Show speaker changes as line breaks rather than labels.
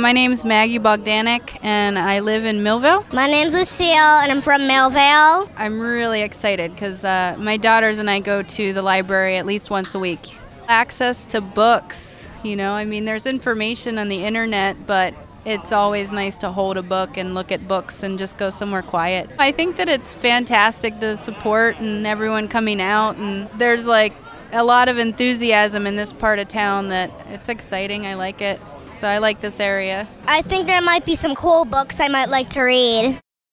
My name's Maggie Bogdanik, and I live in Millville.
My name's Lucille, and I'm from Millville.
I'm really excited because my daughters and I go to the library at least once a week. Access to books, there's information on the internet, but it's always nice to hold a book and look at books and just go somewhere quiet. I think that it's fantastic, the support and everyone coming out, and there's a lot of enthusiasm in this part of town that it's exciting. I like it. So I like this area.
I think there might be some cool books I might like to read.